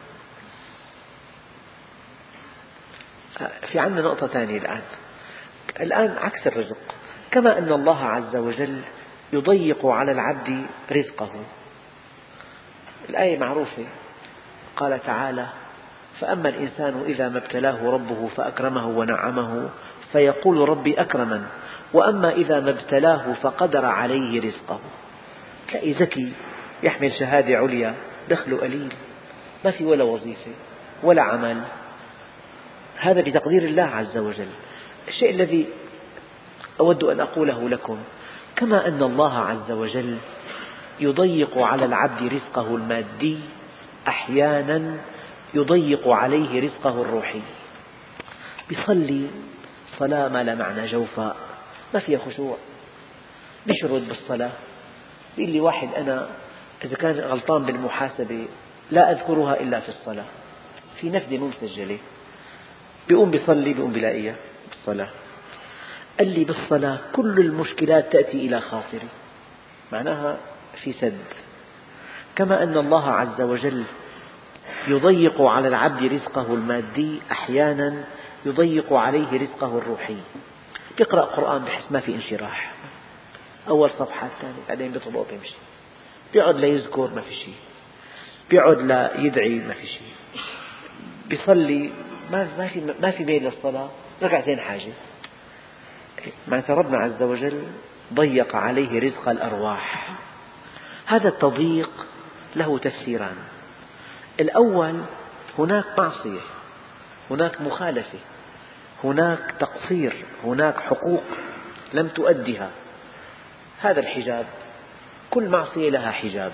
S2: في عندنا نقطة ثانية الآن الآن عكس الرزق. كما أن الله عز وجل يضيق على العبد رزقه. الآية معروفة، قال تعالى: فأما الإنسان إذا ما ابتلاه ربه فأكرمه ونعمه فيقول ربي أكرمن، وأما إذا ما ابتلاه فقدر عليه رزقه. تلاقي ذكي يحمل شهادة عليا، دخله قليل، ما في ولا وظيفة ولا عمل، هذا بتقدير الله عز وجل. الشيء الذي أود أن أقوله لكم: كما أن الله عز وجل يضيق على العبد رزقه المادي، أحيانا يضيق عليه رزقه الروحي. يصلي صلاة ما لا معنى جوفاء، ما فيها خشوع، بيشرد بالصلاة. بيقول لي واحد أنا إذا كان غلطان بالمحاسبة لا أذكرها إلا في الصلاة، في نفذة مو مسجلة، بيقوم بيصلي بيقوم بلاقيها بالصلاة. قال لي بالصلاة كل المشكلات تأتي إلى خاطري، معناها في سد. كما أن الله عز وجل يضيق على العبد رزقه المادي، أحيانا يضيق عليه رزقه الروحي. يقرأ قرآن بحس ما في انشراح، أول صفحة الثانية بعدين بيطلع بيمشي، بيقعد ليذكر ما في شيء، بيقعد ليدعي ما في شيء، بيصلي ما في ما في ميل للصلاة، ركعتين حاجة. معناته ربنا عز وجل ضيق عليه رزق الأرواح. هذا التضييق له تفسيران. الأول هناك معصية، هناك مخالفة، هناك تقصير، هناك حقوق لم تؤدها، هذا الحجاب، كل معصية لها حجاب.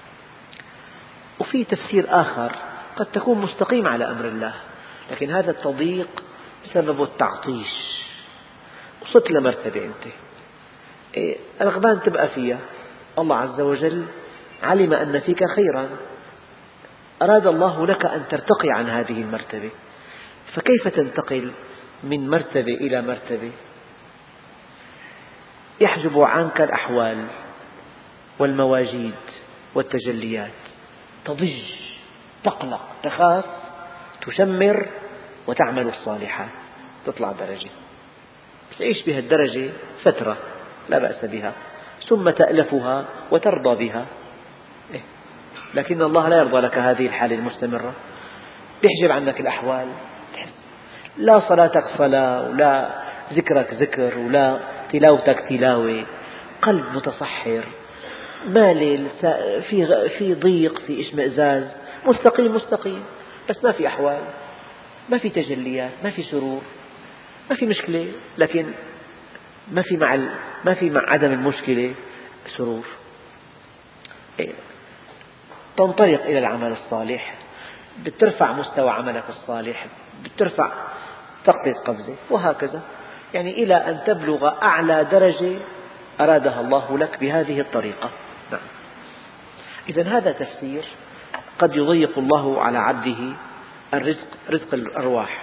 S2: وفي تفسير آخر قد تكون مستقيم على أمر الله، لكن هذا التضييق سبب التعطيش، وصلت لمرتبة أنت إيه رغبان تبقى فيها، الله عز وجل علم أن فيك خيرا، أراد الله لك أن ترتقي عن هذه المرتبة، فكيف تنتقل من مرتبة إلى مرتبة؟ يحجب عنك الأحوال والمواجيد والتجليات، تضج، تقلق، تخاف، تشمر وتعمل الصالحات، تطلع درجة، تعيش بها الدرجة فترة لا بأس بها، ثم تألفها وترضى بها. لكن الله لا يرضى لك هذه الحالة المستمرة، يحجب عنك الأحوال، لا صلاتك صلاة، ولا ذكرك ذكر، ولا تلاوتك تلاوة، قلب متصحر، مالل، في في ضيق، في اشمئزاز، مستقيم مستقيم، بس ما في أحوال، ما في تجليات، ما في سرور، ما في مشكلة، لكن ما في مع ما في مع عدم المشكلة سرور. تنطلق إلى العمل الصالح، بترفع مستوى عملك الصالح، بترفع تقفز قفزة، وهكذا، يعني إلى أن تبلغ أعلى درجة أرادها الله لك بهذه الطريقة. نعم. إذن هذا تفسير قد يضيق الله على عبده الرزق، رزق الأرواح.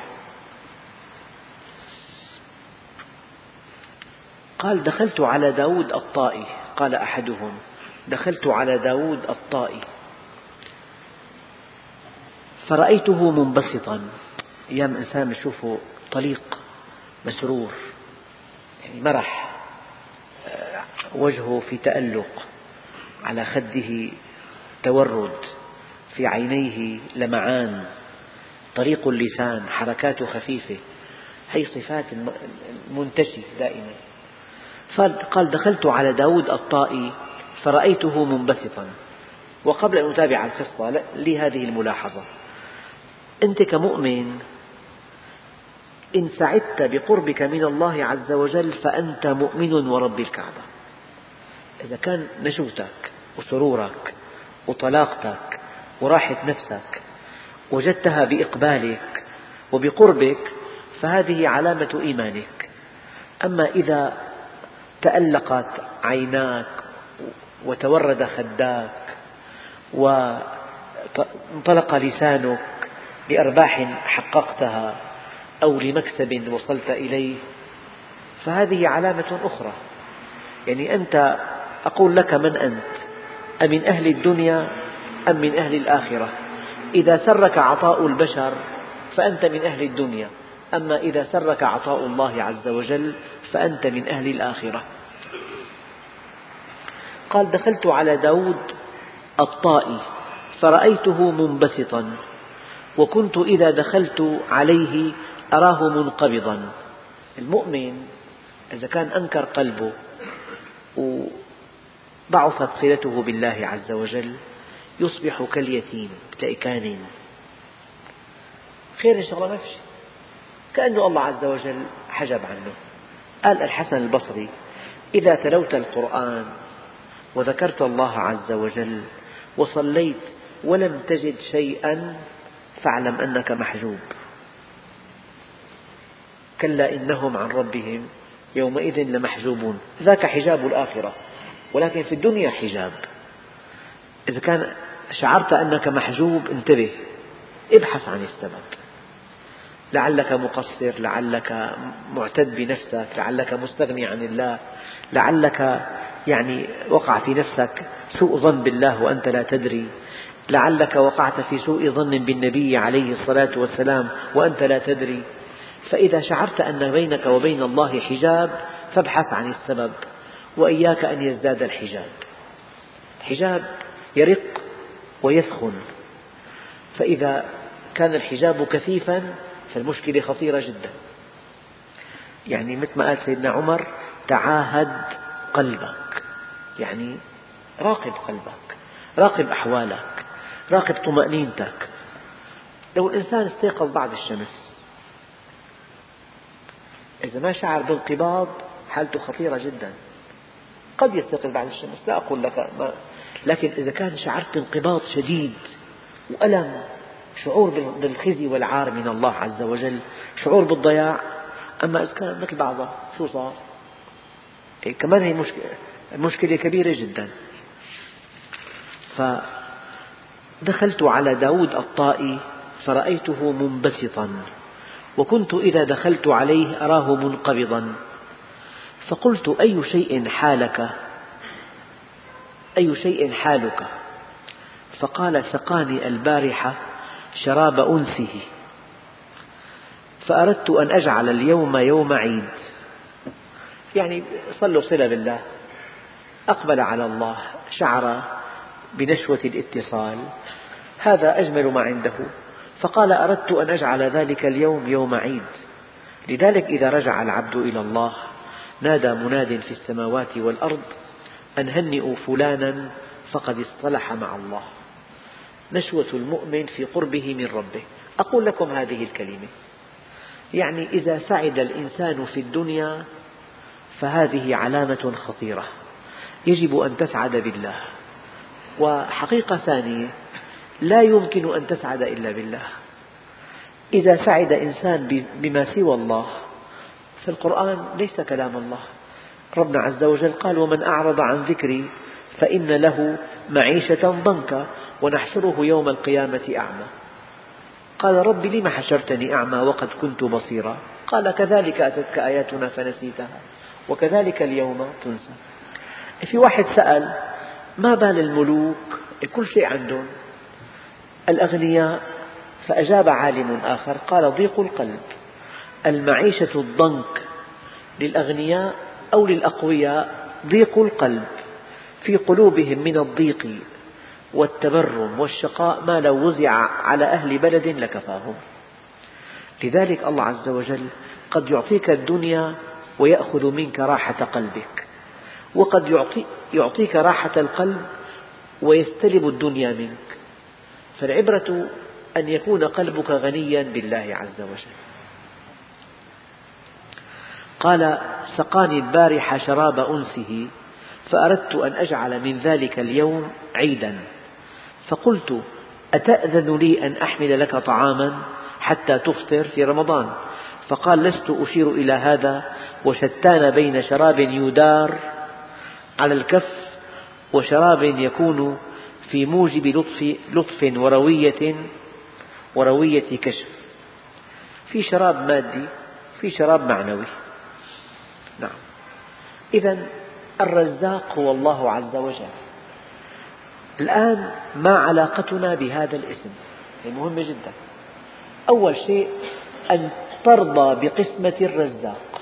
S2: قال دخلت على داود الطائي، قال أحدهم دخلت على داود الطائي فرأيته منبسطا. أيام إنسان يشوفه طليق مسرور، يعني مرح، وجهه في تألق، على خده تورد، في عينيه لمعان، طريق اللسان، حركاته خفيفة، هي صفات منتشي دائما. قال دخلت على داود الطائي فرأيته منبسطا. وقبل أن أتابع القصة لي هذه الملاحظة: أنت كمؤمن إن سعدت بقربك من الله عز وجل فأنت مؤمن ورب الكعبة. إذا كان نشوتك وسرورك وطلاقتك وراحة نفسك وجدتها بإقبالك وبقربك فهذه علامة إيمانك. أما إذا تألقت عيناك وتورد خداك وانطلق لسانك لأرباح حققتها أو لمكسب وصلت إليه فهذه علامة أخرى. يعني أنت، أقول لك من أنت؟ أمن أهل الدنيا أم من أهل الآخرة؟ إذا سرك عطاء البشر فأنت من أهل الدنيا، أما إذا سرك عطاء الله عز وجل فأنت من أهل الآخرة. قال دخلت على داود الطائي فرأيته منبسطا وكنت إذا دخلت عليه أراه منقبضا. المؤمن إذا كان أنكر قلبه وضعفت صلته بالله عز وجل يصبح كاليتيم كالإكان، خير إن شاء الله ما في شيء، كأنه الله عز وجل حجب عنه. قال الحسن البصري: إذا تلوت القرآن وذكرت الله عز وجل وصليت ولم تجد شيئا فاعلم أنك محجوب. كلا إنهم عن ربهم يومئذ لمحجوبون. ذاك حجاب الآخرة، ولكن في الدنيا حجاب. إذا كان شعرت أنك محجوب انتبه، ابحث عن السبب. لعلك مقصر، لعلك معتد بنفسك، لعلك مستغني عن الله، لعلك يعني وقع في نفسك سوء ظن بالله وأنت لا تدري، لعلك وقعت في سوء ظن بالنبي عليه الصلاة والسلام وأنت لا تدري. فإذا شعرت أن بينك وبين الله حجاب فابحث عن السبب، وإياك أن يزداد الحجاب. الحجاب يرق ويثخن، فإذا كان الحجاب كثيفا فالمشكلة خطيرة جدا. يعني مثل ما قال سيدنا عمر: تعاهد قلبك، يعني راقب قلبك، راقب أحوالك، راقب طمأنينتك. لو الإنسان استيقظ بعد الشمس إذا ما شعر بانقباض حالته خطيرة جدا. قد يستيقظ بعد الشمس، لا أقول لك ما، لكن إذا كان شعرت بانقباض شديد وألم، شعور بالخزي والعار من الله عز وجل، شعور بالضياع. أما إذا كان مثل بعضها شو صار؟ إيه كمان هي مشكلة, مشكلة كبيرة جدا. فدخلت على داود الطائي فرأيته منبسطا، وكنت إذا دخلت عليه أراه منقبضا، فقلت: أي شيء حالك؟ أي شيء حالك؟ فقال: سقاني البارحة شراب أنسه، فأردت أن أجعل اليوم يوم عيد. يعني صلوا صلة بالله، أقبل على الله، شعر بنشوة الاتصال، هذا أجمل ما عنده، فقال: أردت أن أجعل ذلك اليوم يوم عيد. لذلك إذا رجع العبد إلى الله نادى مناد في السماوات والأرض: أن هنئوا فلانا فقد اصطلح مع الله. نشوة المؤمن في قربه من ربه. أقول لكم هذه الكلمة، يعني إذا سعد الإنسان في الدنيا فهذه علامة خطيرة، يجب أن تسعد بالله. وحقيقة ثانية، لا يمكن أن تسعد إلا بالله. إذا سعد إنسان بما سوى الله فالقرآن ليس كلام الله. ربنا عز وجل قال: ومن أعرض عن ذكري فإن له معيشة ضنكا ونحشره يوم القيامة أعمى. قال: رب لم حشرتني أعمى وقد كنت بصيرا؟ قال: كذلك أتتك آياتنا فنسيتها وكذلك اليوم تنسى. في واحد سأل: ما بال الملوك كل شيء عندهم الأغنياء؟ فأجاب عالم آخر قال: ضيق القلب. المعيشة الضنك للأغنياء أو للأقوياء ضيق القلب، في قلوبهم من الضيق والتبرم والشقاء ما لو وزع على أهل بلد لكفاهم. لذلك الله عز وجل قد يعطيك الدنيا ويأخذ منك راحة قلبك، وقد يعطي يعطيك راحة القلب ويستلب الدنيا منك. فالعبرة أن يكون قلبك غنيا بالله عز وجل. قال: سقاني البارحة شراب أنسه، فأردت أن أجعل من ذلك اليوم عيدا، فقلت: أتأذن لي أن أحمل لك طعاما حتى تفطر في رمضان؟ فقال: لست أشير إلى هذا، وشتان بين شراب يدار على الكف وشراب يكون في موجب لطف, لطف وروية وروية كشف. في شراب مادي، في شراب معنوي. نعم. إذن الرزاق هو الله عز وجل. الآن ما علاقتنا بهذا الاسم؟ هي مهمة جدا. أول شيء أن ترضى بقسمة الرزاق،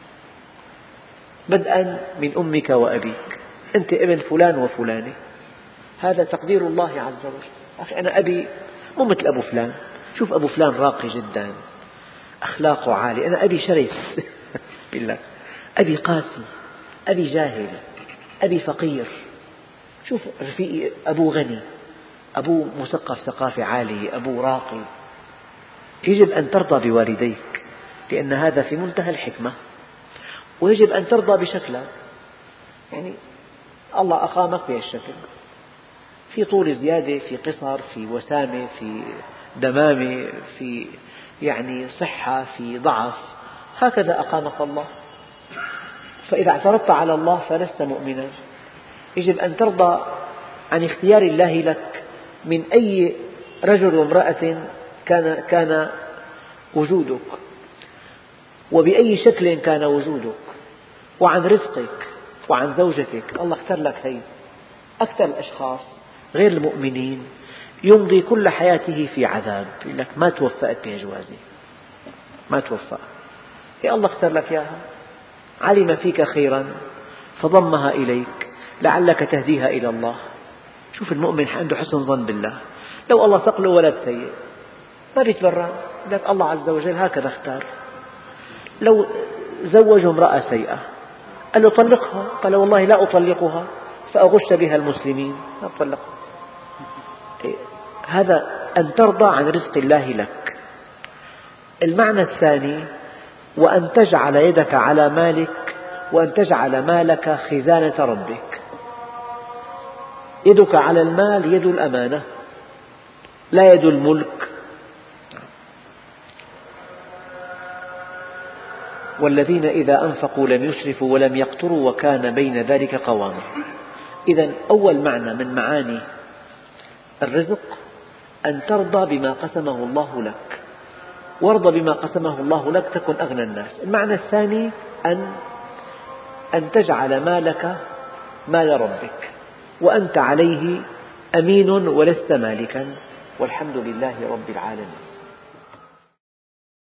S2: بدءا من أمك وأبيك. أنت ابن فلان وفلانة، هذا تقدير الله عز وجل. أخي أنا أبي مو مثل أبو فلان، شوف أبو فلان راقي جدا، أخلاقه عالية، أنا أبي شرس بالله، أبي قاسي، أبي جاهل، أبي فقير. شوف رفيقي أبوه غني، أبوه مثقف ثقافة عالية، أبوه راقي. يجب أن ترضى بوالديك لأن هذا في منتهى الحكمة، ويجب أن ترضى بشكلك. يعني الله أقامك بهالشكل، في طول زيادة، في قصر، في وسامة، في دمامة، في يعني صحة، في ضعف، هكذا أقامك الله. فإذا اعترضت على الله فلست مؤمنا. يجب أن ترضى عن اختيار الله لك من أي رجل وامرأة كان, كان وجودك، وبأي شكل كان وجودك، وعن رزقك وعن زوجتك. الله اختار لك هي. أكثر الأشخاص غير المؤمنين يمضي كل حياته في عذاب، يقول لك ما توفقت بهالجوازة، ما توفق. يا الله اختار لك إياها، علم فيك خيرا فضمها إليك لعلك تهديها إلى الله. شوف المؤمن عنده حسن ظن بالله، لو الله سق له ولد سيء ما بيتبرع، لك الله عز وجل هكذا اختار. لو زوجه امرأة سيئة قال له طلقها، قال والله لا أطلقها فأغش بها المسلمين، لا أطلقها. هذا أن ترضى عن رزق الله لك. المعنى الثاني: وأن تجعل يدك على مالك، وأن تجعل مالك خزانة ربك. يدك على المال يد الأمانة، لا يد الملك. والذين إذا أنفقوا لم يسرفوا ولم يقتروا وكان بين ذلك قواما. إذن أول معنى من معاني الرزق أن ترضى بما قسمه الله لك، وارض بما قسمه الله لك تكن أغنى الناس. المعنى الثاني أن أن تجعل مالك مال ربك وأنت عليه أمين ولست مالكا، والحمد لله رب العالمين.